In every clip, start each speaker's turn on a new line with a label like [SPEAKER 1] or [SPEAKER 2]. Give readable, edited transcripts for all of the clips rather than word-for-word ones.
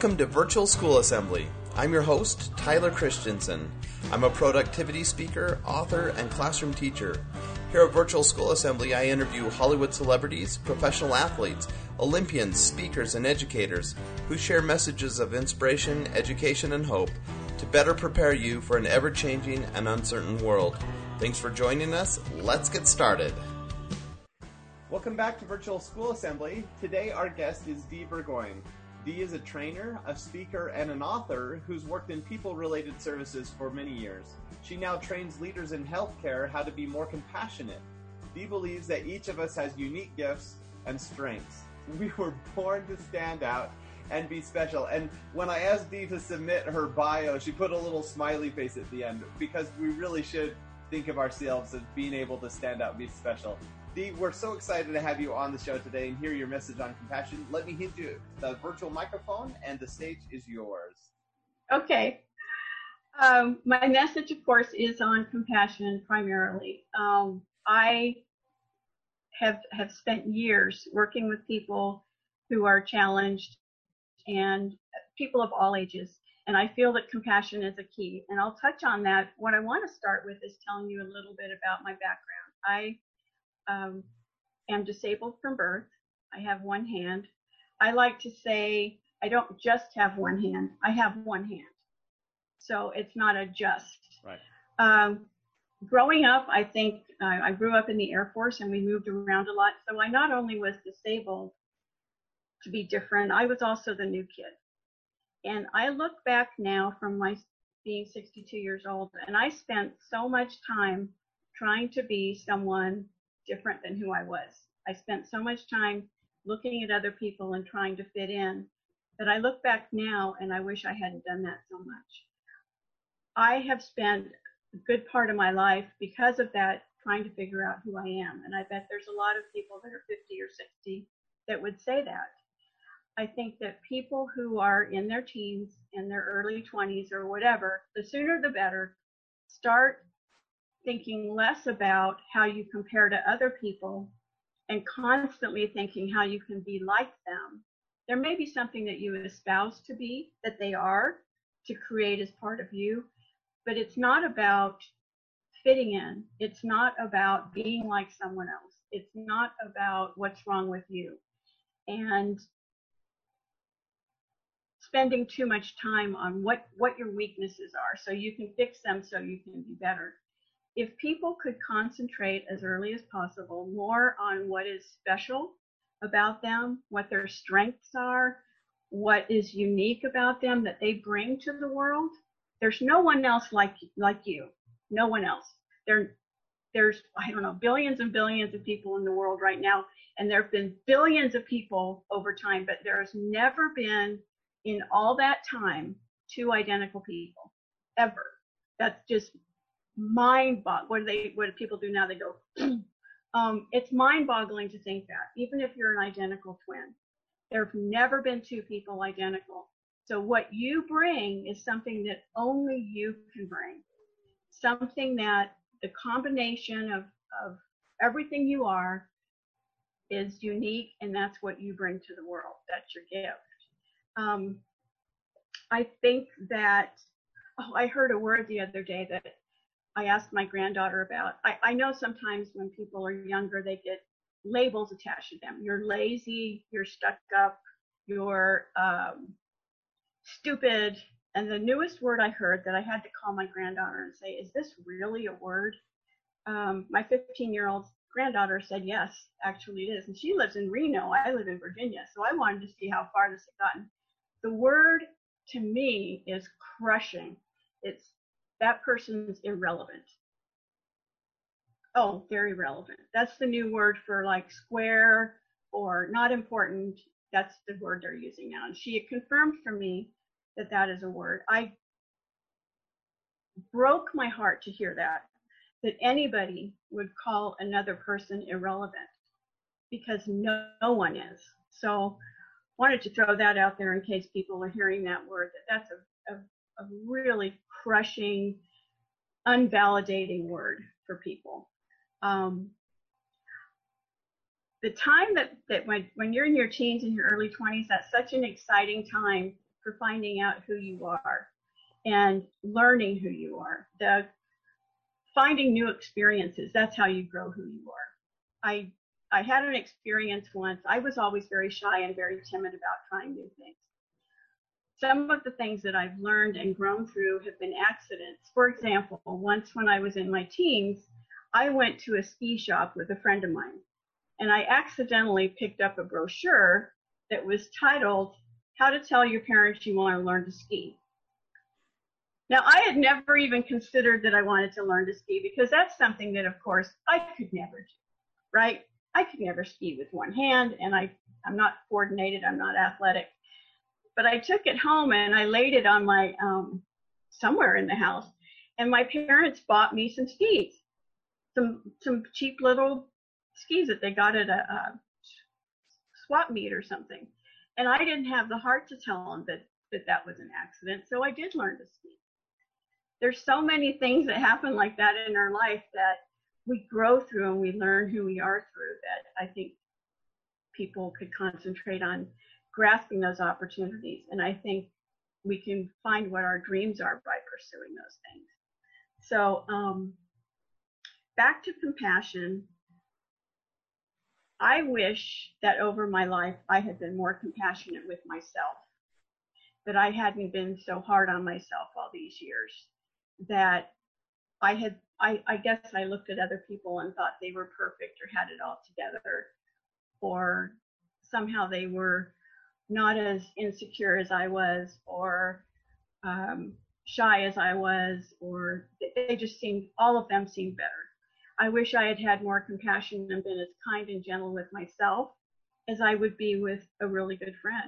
[SPEAKER 1] Welcome to Virtual School Assembly. I'm your host, Tyler Christensen. I'm a productivity speaker, author, and classroom teacher. Here at Virtual School Assembly, I interview Hollywood celebrities, professional athletes, Olympians, speakers, and educators who share messages of inspiration, education, and hope to better prepare you for an ever-changing and uncertain world. Thanks for joining us. Let's get started. Welcome back to Virtual School Assembly. Today our guest is Dee Burgoyne. Dee is a trainer, a speaker, and an author who's worked in people-related services for many years. She now trains leaders in healthcare how to be more compassionate. Dee believes that each of us has unique gifts and strengths. We were born to stand out and be special. And when I asked Dee to submit her bio, she put a little smiley face at the end because we really should think of ourselves as being able to stand out and be special. Dee, we're so excited to have you on the show today and hear your message on compassion. Let me hand you the virtual microphone, and the stage is yours.
[SPEAKER 2] Okay. My message, of course, is on compassion primarily. I have spent years working with people who are challenged and people of all ages, and I feel that compassion is a key. And I'll touch on that. What I want to start with is telling you a little bit about my background. I am disabled from birth. I have one hand. I like to say I don't just have one hand. I have one hand. So it's not a just.
[SPEAKER 1] Right.
[SPEAKER 2] Growing up, I think I grew up in the Air Force and we moved around a lot. So I not only was disabled to be different, I was also the new kid. And I look back now from my being 62 years old, and I spent so much time trying to be someone different than who I was. I spent so much time looking at other people and trying to fit in that I look back now and I wish I hadn't done that so much. I have spent a good part of my life because of that trying to figure out who I am. And I bet there's a lot of people that are 50 or 60 that would say that. I think that people who are in their teens, in their early 20s or whatever, the sooner the better, start thinking less about how you compare to other people and constantly thinking how you can be like them. There may be something that you espouse to be, that they are, to create as part of you, but it's not about fitting in. It's not about being like someone else. It's not about what's wrong with you. And spending too much time on what your weaknesses are so you can fix them so you can be better. If people could concentrate as early as possible more on what is special about them, what their strengths are, what is unique about them that they bring to the world, there's no one else like you. No one else. There's, I don't know, billions and billions of people in the world right now, and there have been billions of people over time, but there's never been in all that time two identical people, ever. That's just mind-boggling. What do people do now? They go, it's mind-boggling to think that, even if you're an identical twin. There have never been two people identical. So what you bring is something that only you can bring, something that the combination of everything you are is unique, and that's what you bring to the world. That's your gift. I think that, I heard a word the other day that I asked my granddaughter about. I know sometimes when people are younger, they get labels attached to them. You're lazy, you're stuck up, you're stupid. And the newest word I heard that I had to call my granddaughter and say, is this really a word? My 15-year-old granddaughter said, yes, actually it is. And she lives in Reno. I live in Virginia. So I wanted to see how far this had gotten. The word to me is crushing. It's that person's irrelevant. Oh, very relevant. That's the new word for like square or not important. That's the word they're using now. And she had confirmed for me that that is a word. I broke my heart to hear that anybody would call another person irrelevant, because no one is. So wanted to throw that out there in case people are hearing that word, that's a really crushing, unvalidating word for people. The time that when you're in your teens and your early 20s, that's such an exciting time for finding out who you are and learning who you are. Finding new experiences, that's how you grow who you are. I had an experience once. I was always very shy and very timid about trying new things. Some of the things that I've learned and grown through have been accidents. For example, once when I was in my teens, I went to a ski shop with a friend of mine, and I accidentally picked up a brochure that was titled, How to Tell Your Parents You Want to Learn to Ski. Now, I had never even considered that I wanted to learn to ski, because that's something that, of course, I could never do, right? I could never ski with one hand, and I'm not coordinated, I'm not athletic. But I took it home and I laid it on my, somewhere in the house, and my parents bought me some skis, some cheap little skis that they got at a swap meet or something. And I didn't have the heart to tell them that was an accident, so I did learn to ski. There's so many things that happen like that in our life that we grow through and we learn who we are through, that I think people could concentrate on grasping those opportunities. And I think we can find what our dreams are by pursuing those things. So back to compassion. I wish that over my life I had been more compassionate with myself, that I hadn't been so hard on myself all these years, that I guess I looked at other people and thought they were perfect or had it all together, or somehow they were not as insecure as I was, or shy as I was, or they just seemed, all of them seemed better. I wish I had had more compassion and been as kind and gentle with myself as I would be with a really good friend.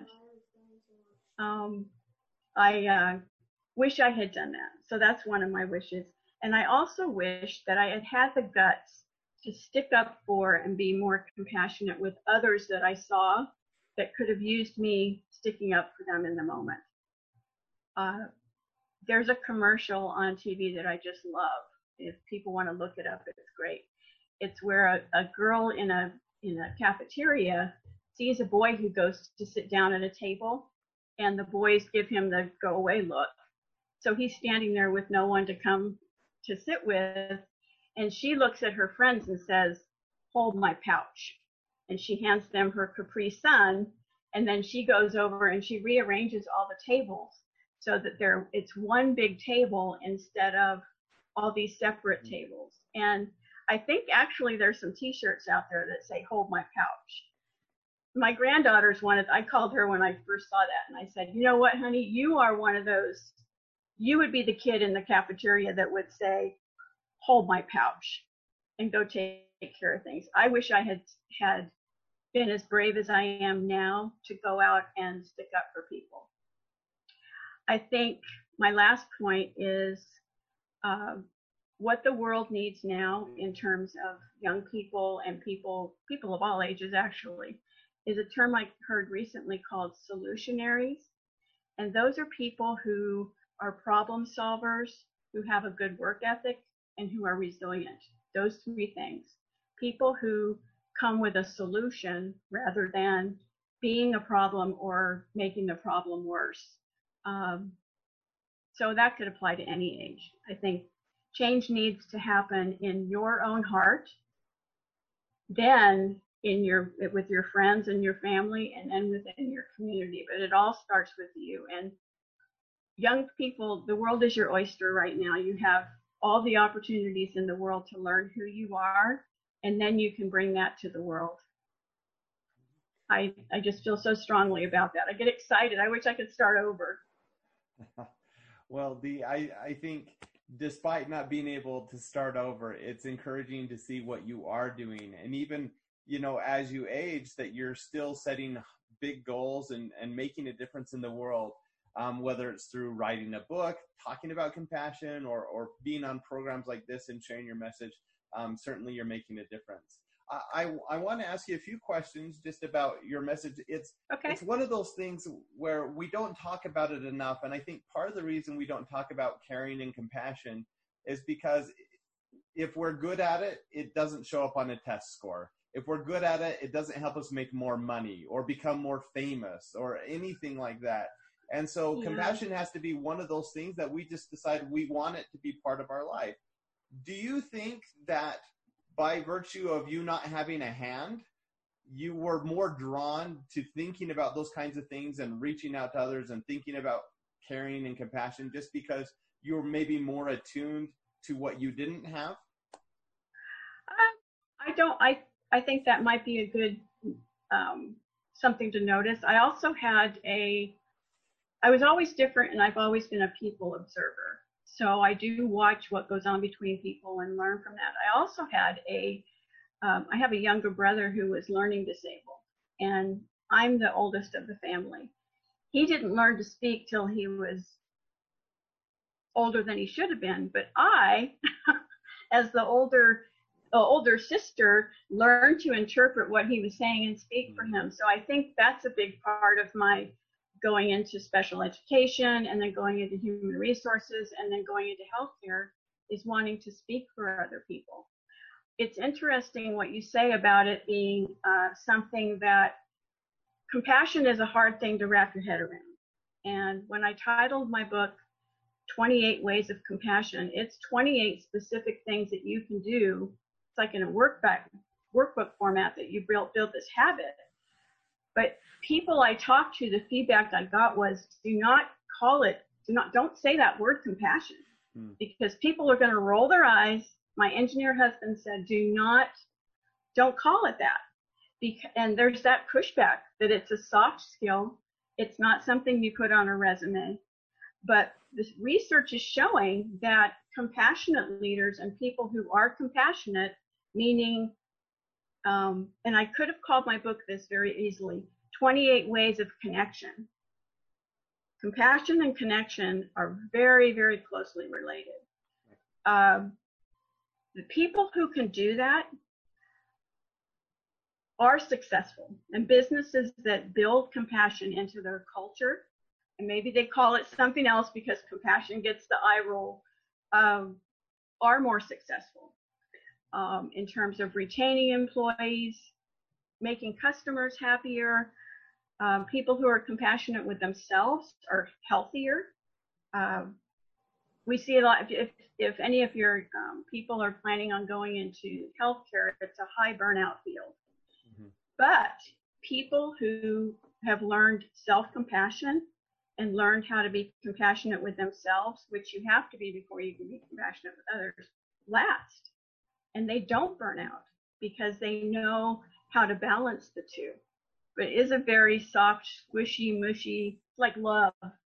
[SPEAKER 2] I wish I had done that. So that's one of my wishes. And I also wish that I had had the guts to stick up for and be more compassionate with others that I saw that could have used me sticking up for them in the moment. There's a commercial on TV that I just love. If people want to look it up, it's great. It's where a girl in a cafeteria sees a boy who goes to sit down at a table, and the boys give him the go away look. So he's standing there with no one to come to sit with, and she looks at her friends and says, "Hold my pouch." And she hands them her Capri Sun, and then she goes over and she rearranges all the tables so that it's one big table instead of all these separate tables. And I think actually there's some t-shirts out there that say, "Hold my pouch." My granddaughter's one. I called her when I first saw that, and I said, "You know what, honey, you are one of those, you would be the kid in the cafeteria that would say, 'Hold my pouch,' and go take care of things." I wish I had been as brave as I am now to go out and stick up for people. I think my last point is what the world needs now in terms of young people and people of all ages actually is a term I heard recently called solutionaries. And those are people who are problem solvers, who have a good work ethic, and who are resilient. Those three things. People who come with a solution rather than being a problem or making the problem worse. So that could apply to any age. I think change needs to happen in your own heart, then with your friends and your family, and then within your community. But it all starts with you. And young people, the world is your oyster right now. You have all the opportunities in the world to learn who you are, and then you can bring that to the world. I just feel so strongly about that. I get excited. I wish I could start over.
[SPEAKER 3] Well, I think despite not being able to start over, it's encouraging to see what you are doing. And even, as you age, that you're still setting big goals and making a difference in the world, whether it's through writing a book, talking about compassion, or being on programs like this and sharing your message. Certainly you're making a difference. I want to ask you a few questions just about your message. It's one of those things where we don't talk about it enough. And I think part of the reason we don't talk about caring and compassion is because if we're good at it, it doesn't show up on a test score. If we're good at it, it doesn't help us make more money or become more famous or anything like that. And so
[SPEAKER 2] Yeah.
[SPEAKER 3] compassion has to be one of those things that we just decide we want it to be part of our life. Do you think that by virtue of you not having a hand, you were more drawn to thinking about those kinds of things and reaching out to others and thinking about caring and compassion just because you were maybe more attuned to what you didn't have?
[SPEAKER 2] I think that might be a good something to notice. I also had I was always different, and I've always been a people observer. So I do watch what goes on between people and learn from that. I also had I have a younger brother who was learning disabled, and I'm the oldest of the family. He didn't learn to speak till he was older than he should have been, but I, as the older sister, learned to interpret what he was saying and speak for him. So I think that's a big part of my going into special education and then going into human resources and then going into healthcare, is wanting to speak for other people. It's interesting what you say about it being something that compassion is a hard thing to wrap your head around. And when I titled my book 28 Ways of Compassion, it's 28 specific things that you can do. It's like in a workbook format that you build this habit. But people I talked to, the feedback I got was, don't say that word compassion, because people are going to roll their eyes. My engineer husband said, don't call it that. And there's that pushback that it's a soft skill. It's not something you put on a resume. But this research is showing that compassionate leaders and people who are compassionate, meaning, and I could have called my book this very easily, 28 Ways of Connection. Compassion and connection are very, very closely related. The people who can do that are successful, and businesses that build compassion into their culture, and maybe they call it something else because compassion gets the eye roll, are more successful in terms of retaining employees, making customers happier. People who are compassionate with themselves are healthier. We see a lot, if any of your people are planning on going into healthcare, it's a high burnout field. Mm-hmm. But people who have learned self-compassion and learned how to be compassionate with themselves, which you have to be before you can be compassionate with others, last. And they don't burn out because they know how to balance the two. But it is a very soft, squishy, mushy, like love.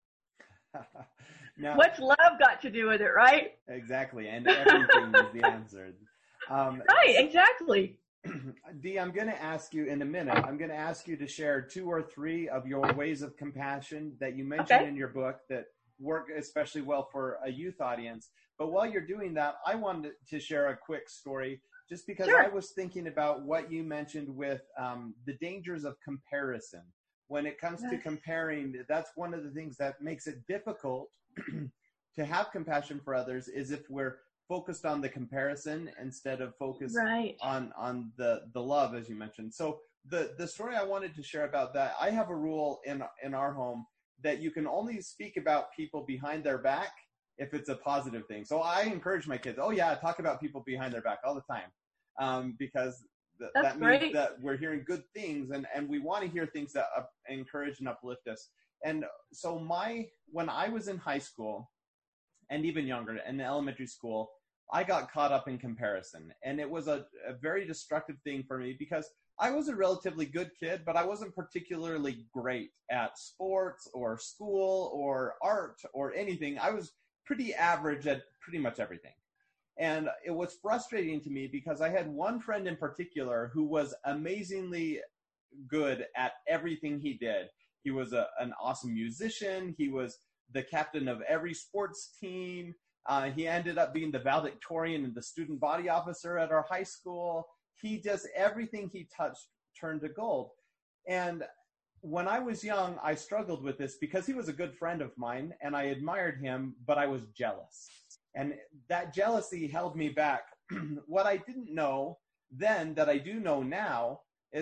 [SPEAKER 2] Now, what's love got to do with it, right?
[SPEAKER 3] Exactly, and everything is the answer.
[SPEAKER 2] Right, exactly.
[SPEAKER 3] Dee, I'm going to ask you in a minute, I'm going to ask you to share 2 or 3 of your ways of compassion that you mentioned in your book that work especially well for a youth audience. But while you're doing that, I wanted to share a quick story just because I was thinking about what you mentioned with the dangers of comparison. When it comes to comparing, that's one of the things that makes it difficult to have compassion for others, is if we're focused on the comparison instead of focused on the love, as you mentioned. So the story I wanted to share about that, I have a rule in our home that you can only speak about people behind their back if it's a positive thing. So I encourage my kids, talk about people behind their back all the time, because that means that we're hearing good things, and we want to hear things that encourage and uplift us. And so when I was in high school, and even younger, in elementary school, I got caught up in comparison. And it was a very destructive thing for me because I was a relatively good kid, but I wasn't particularly great at sports or school or art or anything. I was pretty average at pretty much everything. And it was frustrating to me because I had one friend in particular who was amazingly good at everything he did. He was an awesome musician. He was the captain of every sports team. He ended up being the valedictorian and the student body officer at our high school. He just, everything he touched turned to gold. And when I was young, I struggled with this because he was a good friend of mine and I admired him, but I was jealous. And that jealousy held me back. What I didn't know then that I do know now is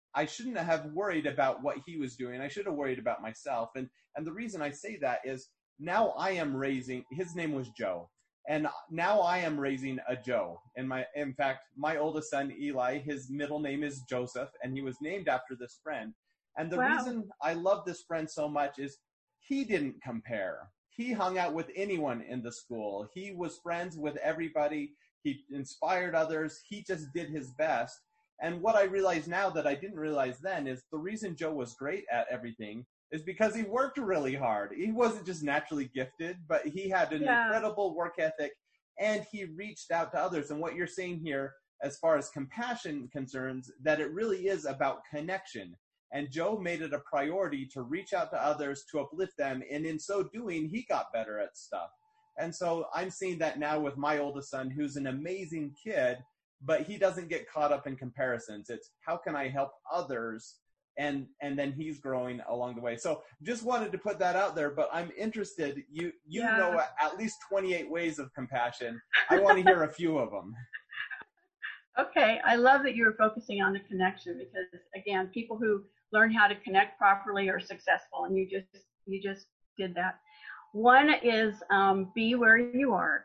[SPEAKER 3] I shouldn't have worried about what he was doing. I should have worried about myself. And the reason I say that is now I am raising, his name was Joe. And now I am raising a Joe. And in fact, my oldest son, Eli, his middle name is Joseph, and he was named after this friend. And the reason I love this friend so much is he didn't compare. He hung out with anyone in the school. He was friends with everybody. He inspired others. He just did his best. And what I realize now that I didn't realize then is the reason Joe was great at everything is because he worked really hard. He wasn't just naturally gifted, but he had an incredible work ethic, and he reached out to others. And what you're saying here, as far as compassion concerns, that it really is about connection. And Joe made it a priority to reach out to others, to uplift them. And in so doing, he got better at stuff. And so I'm seeing that now with my oldest son, who's an amazing kid, but he doesn't get caught up in comparisons. It's how can I help others? And then he's growing along the way. So just wanted to put that out there, but I'm interested. You know at least 28 ways of compassion. I want to hear a few of them.
[SPEAKER 2] Okay, I love that you were focusing on the connection, because again, people who learn how to connect properly are successful, and you just did that. One is be where you are.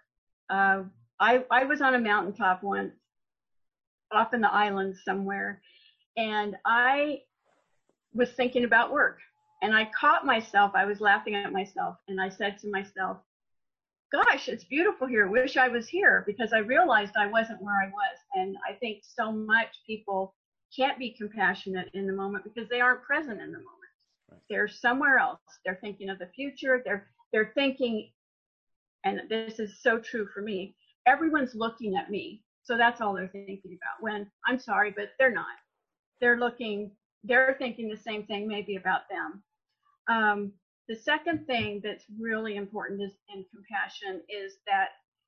[SPEAKER 2] I was on a mountaintop once, off in the islands somewhere, and I was thinking about work, and I caught myself. I was laughing at myself, and I said to myself, gosh, it's beautiful here. Wish I was here, because I realized I wasn't where I was. And I think so much people can't be compassionate in the moment because they aren't present in the moment. Right. They're somewhere else. They're thinking of the future. They're thinking, and this is so true for me, everyone's looking at me. So that's all they're thinking about, when I'm sorry, but they're not. They're thinking the same thing maybe about them. The second thing that's really important in compassion is that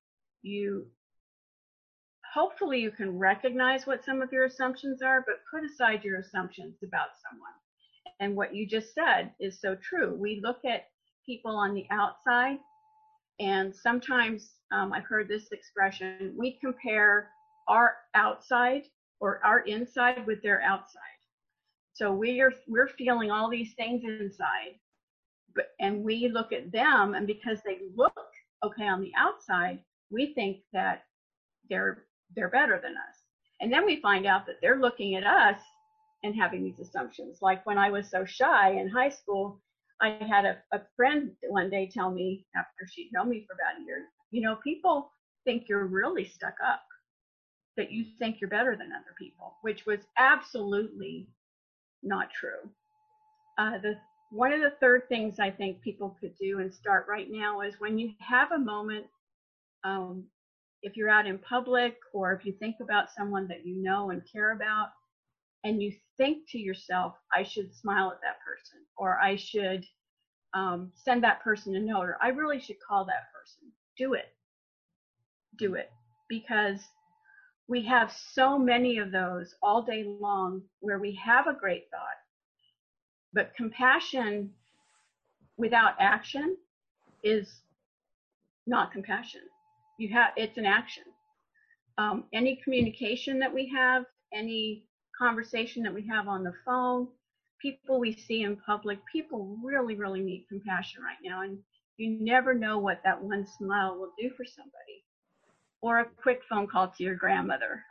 [SPEAKER 2] hopefully you can recognize what some of your assumptions are, but put aside your assumptions about someone. And what you just said is so true. We look at people on the outside, and sometimes I've heard this expression, we compare our outside or our inside with their outside. So we're feeling all these things inside, and we look at them, and because they look okay on the outside, we think that they're better than us. And then we find out that they're looking at us and having these assumptions. Like when I was so shy in high school, I had a friend one day tell me, after she'd known me for about a year, people think you're really stuck up, that you think you're better than other people, which was absolutely not true. One of the third things I think people could do and start right now is when you have a moment, if you're out in public, or if you think about someone that you know and care about, and you think to yourself, I should smile at that person, or I should send that person a note, or I really should call that person. Do it. Do it. Because we have so many of those all day long where we have a great thought, but compassion without action is not compassion. It's an action. Any communication that we have, any conversation that we have on the phone, people we see in public, people really, really need compassion right now. And you never know what that one smile will do for somebody. Or a quick phone call to your grandmother.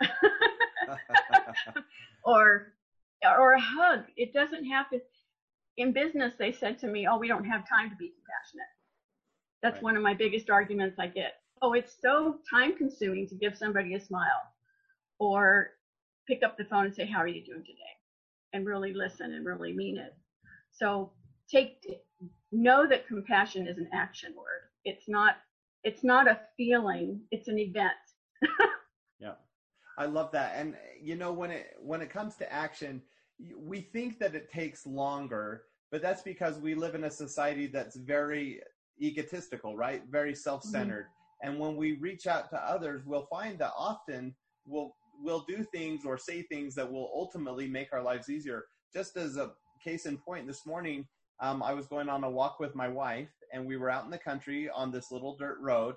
[SPEAKER 2] or a hug. It doesn't have to. In business, they said to me, we don't have time to be compassionate. That's right. One of my biggest arguments I get. It's so time consuming to give somebody a smile, or pick up the phone and say, how are you doing today? And really listen and really mean it. So know that compassion is an action word. It's not a feeling, it's an event.
[SPEAKER 3] Yeah. I love that. And when it comes to action, we think that it takes longer, but that's because we live in a society that's very egotistical, right? Very self-centered. Mm-hmm. And when we reach out to others, we'll find that often we'll do things or say things that will ultimately make our lives easier. Just as a case in point, this morning, I was going on a walk with my wife, and we were out in the country on this little dirt road,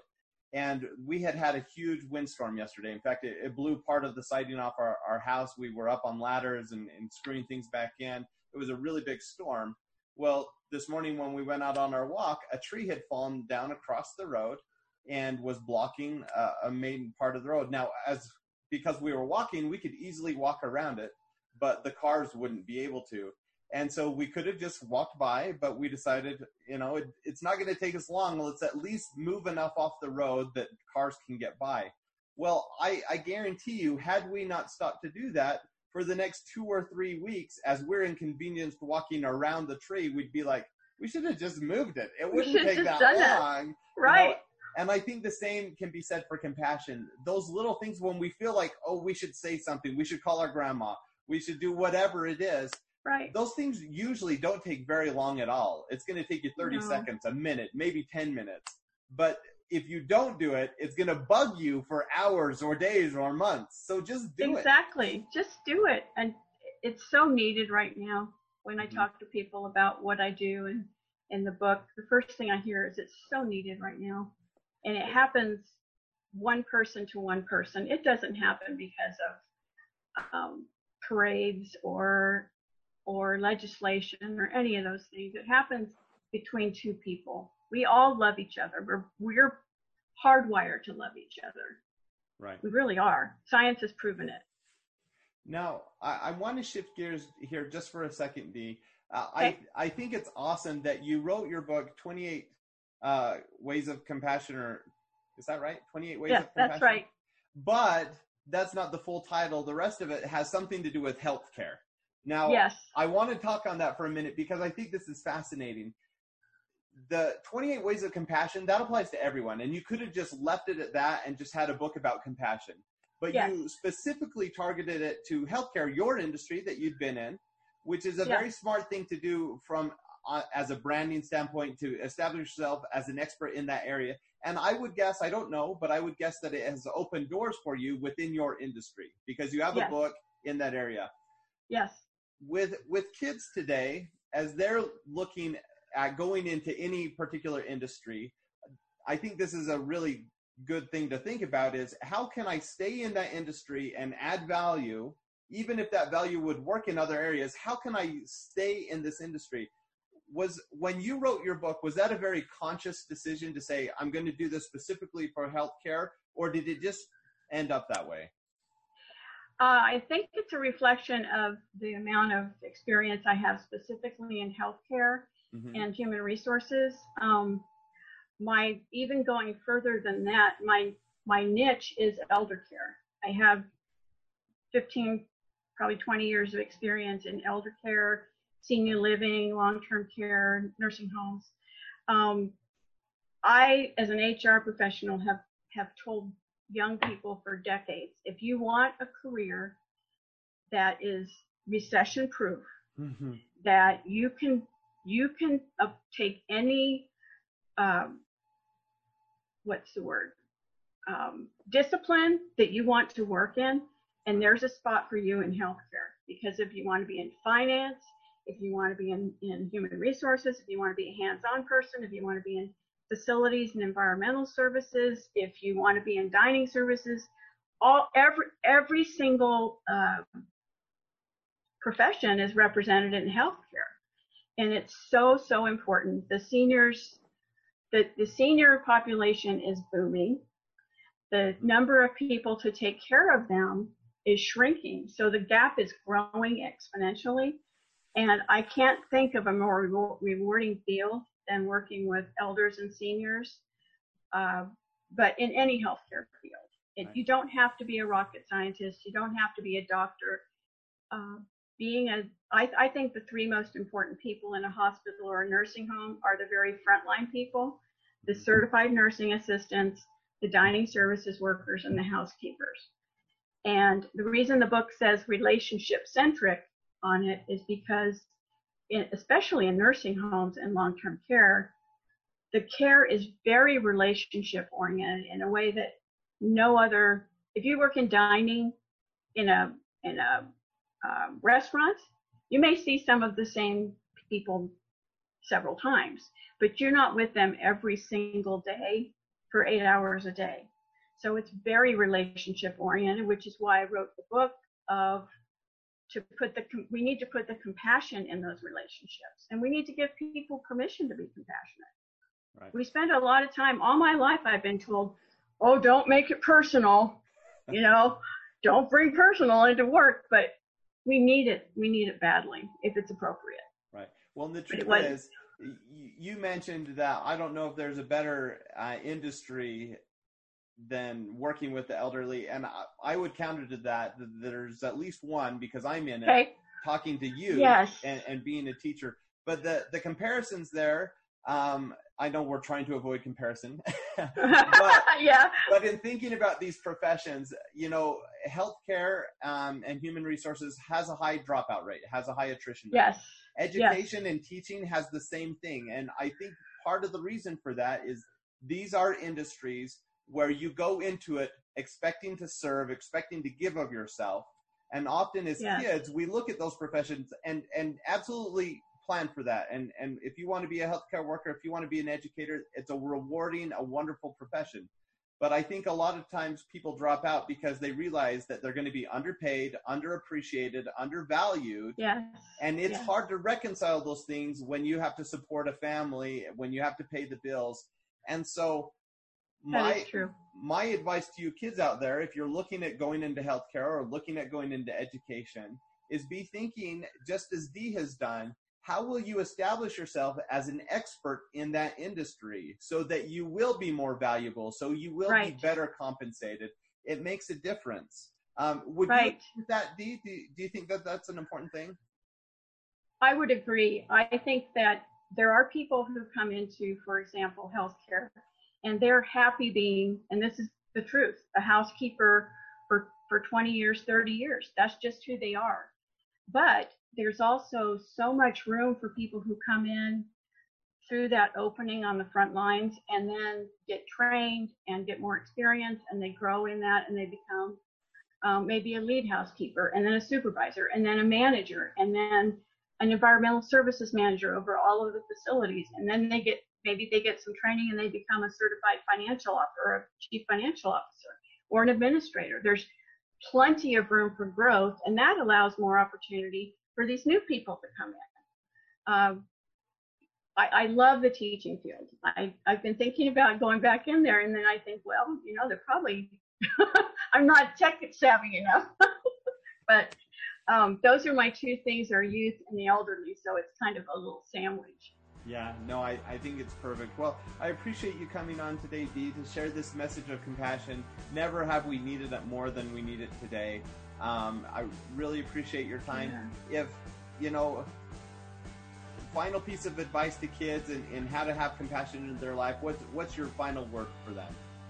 [SPEAKER 3] And we had a huge windstorm yesterday. In fact, it blew part of the siding off our house. We were up on ladders and screwing things back in. It was a really big storm. Well, this morning when we went out on our walk, a tree had fallen down across the road and was blocking a main part of the road. Now, because we were walking, we could easily walk around it, but the cars wouldn't be able to. And so we could have just walked by, but we decided, it's not going to take us long. Let's at least move enough off the road that cars can get by. Well, I guarantee you, had we not stopped to do that, for the next 2 or 3 weeks, as we're inconvenienced walking around the tree, we'd be like, we should have just moved it. It wouldn't take that long.
[SPEAKER 2] Right.
[SPEAKER 3] And I think the same can be said for compassion. Those little things when we feel like, oh, we should say something, we should call our grandma, we should do whatever it is.
[SPEAKER 2] Right.
[SPEAKER 3] Those things usually don't take very long at all. It's going to take you 30 seconds, a minute, maybe 10 minutes. But if you don't do it, it's going to bug you for hours or days or months. So just do it.
[SPEAKER 2] Exactly. Just do it. And it's so needed right now. When I talk to people about what I do and in the book, the first thing I hear is it's so needed right now. And it happens one person to one person. It doesn't happen because of parades or legislation or any of those things. It happens between two people. We all love each other. We're hardwired to love each other.
[SPEAKER 3] Right.
[SPEAKER 2] We really are. Science has proven it.
[SPEAKER 3] Now, I want to shift gears here just for a second, Dee.
[SPEAKER 2] Okay.
[SPEAKER 3] I think it's awesome that you wrote your book, 28 Ways of Compassion, or is that right? 28 Ways of Compassion?
[SPEAKER 2] Yes, that's right.
[SPEAKER 3] But that's not the full title. The rest of it has something to do with healthcare. Now,
[SPEAKER 2] yes.
[SPEAKER 3] I want to talk on that for a minute because I think this is fascinating. The 28 Ways of Compassion, that applies to everyone. And you could have just left it at that and just had a book about compassion. But
[SPEAKER 2] yes.
[SPEAKER 3] You specifically targeted it to healthcare, your industry that you'd been in, which is a very smart thing to do from as a branding standpoint, to establish yourself as an expert in that area. And I would guess, I don't know, but I would guess that it has opened doors for you within your industry because you have a book in that area.
[SPEAKER 2] Yes.
[SPEAKER 3] With kids today, as they're looking at going into any particular industry, I think this is a really good thing to think about is how can I stay in that industry and add value, even if that value would work in other areas? How can I stay in this industry? When you wrote your book, was that a very conscious decision to say, I'm going to do this specifically for healthcare, or did it just end up that way?
[SPEAKER 2] I think it's a reflection of the amount of experience I have specifically in healthcare and human resources. Even going further than that, my niche is elder care. I have 15, probably 20 years of experience in elder care, senior living, long-term care, nursing homes. I, as an HR professional, have told young people for decades, if you want a career that is recession-proof, that you can take any discipline that you want to work in, and there's a spot for you in healthcare. Because if you want to be in finance, if you want to be in human resources, if you want to be a hands-on person, if you want to be in facilities and environmental services, if you want to be in dining services, every single profession is represented in healthcare. And it's so important. The senior population is booming. The number of people to take care of them is shrinking. So the gap is growing exponentially. And I can't think of a more rewarding field than working with elders and seniors, but in any healthcare field. You don't have to be a rocket scientist. You don't have to be a doctor. I think the three most important people in a hospital or a nursing home are the very frontline people, the certified nursing assistants, the dining services workers, and the housekeepers. And the reason the book says relationship-centric on it is because, especially in nursing homes and long-term care, the care is very relationship-oriented in a way that no other. If you work in dining in a restaurant, you may see some of the same people several times, but you're not with them every single day for 8 hours a day. So it's very relationship oriented, which is why I wrote the book we need to put the compassion in those relationships, and we need to give people permission to be compassionate.
[SPEAKER 3] Right.
[SPEAKER 2] We spend a lot of time, all my life I've been told, oh, don't make it personal, don't bring personal into work, but we need it badly if it's appropriate.
[SPEAKER 3] Right. Well, and the truth is, you mentioned that I don't know if there's a better industry than working with the elderly, and I would counter to that there's at least one, because I'm in it, talking to you,
[SPEAKER 2] yes,
[SPEAKER 3] and being a teacher. But the comparisons there, I know we're trying to avoid comparison, but,
[SPEAKER 2] yeah.
[SPEAKER 3] But in thinking about these professions, healthcare and human resources has a high dropout rate, has a high attrition rate.
[SPEAKER 2] Yes.
[SPEAKER 3] Education and teaching has the same thing. And I think part of the reason for that is these are industries where you go into it expecting to serve, expecting to give of yourself. And often as kids, we look at those professions and absolutely plan for that. And if you want to be a healthcare worker, if you want to be an educator, it's a rewarding, a wonderful profession. But I think a lot of times people drop out because they realize that they're going to be underpaid, underappreciated, undervalued.
[SPEAKER 2] Yes.
[SPEAKER 3] And it's hard to reconcile those things when you have to support a family, when you have to pay the bills. And so my advice to you kids out there, if you're looking at going into healthcare or looking at going into education, is be thinking, just as Dee has done, how will you establish yourself as an expert in that industry so that you will be more valuable, so you will be better compensated? It makes a difference. Would you agree with that, Dee? Do you think that that's an important thing?
[SPEAKER 2] I would agree. I think that there are people who come into, for example, healthcare, and they're happy being, and this is the truth, a housekeeper for 20 years, 30 years. That's just who they are. But there's also so much room for people who come in through that opening on the front lines and then get trained and get more experience, and they grow in that, and they become maybe a lead housekeeper, and then a supervisor, and then a manager, and then an environmental services manager over all of the facilities. And then maybe they get some training and they become a certified financial officer, or a chief financial officer, or an administrator. There's plenty of room for growth, and that allows more opportunity for these new people to come in. I love the teaching field. I've been thinking about going back in there, and then I think, well, they're probably, I'm not tech savvy enough, but those are my two things, are youth and the elderly, so it's kind of a little sandwich.
[SPEAKER 3] Yeah, no, I think it's perfect. Well, I appreciate you coming on today, Dee, to share this message of compassion. Never have we needed it more than we need it today. I really appreciate your time. Yeah. If, final piece of advice to kids and how to have compassion in their life, what's your final word for them?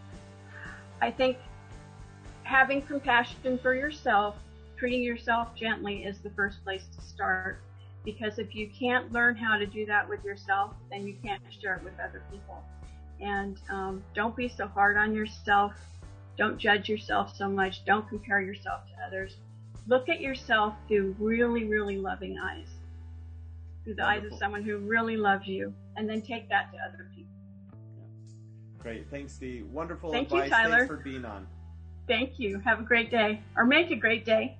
[SPEAKER 2] I think having compassion for yourself, treating yourself gently, is the first place to start. Because if you can't learn how to do that with yourself, then you can't share it with other people. And don't be so hard on yourself. Don't judge yourself so much. Don't compare yourself to others. Look at yourself through really, really loving eyes, through the eyes of someone who really loves you, and then take that to other people.
[SPEAKER 3] Yeah. Great. Thanks, Dee. Wonderful
[SPEAKER 2] advice.
[SPEAKER 3] Thank you, Tyler. Thanks for being on.
[SPEAKER 2] Thank you. Have a great day, or make a great day.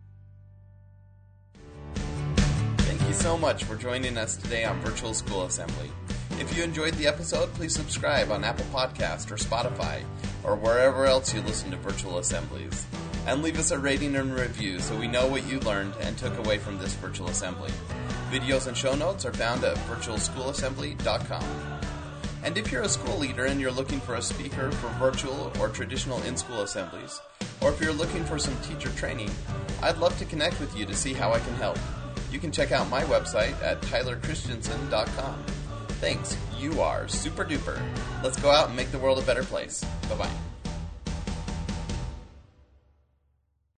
[SPEAKER 1] Thank you so much for joining us today on Virtual School Assembly. If you enjoyed the episode, please subscribe on Apple Podcast or Spotify, or wherever else you listen to Virtual Assemblies. And leave us a rating and review so we know what you learned and took away from this Virtual Assembly. Videos and show notes are found at virtualschooلاssembly.com. And if you're a school leader and you're looking for a speaker for virtual or traditional in-school assemblies, or if you're looking for some teacher training, I'd love to connect with you to see how I can help. You can check out my website at tylerchristiansen.com. Thanks, you are super duper. Let's go out and make the world a better place. Bye-bye.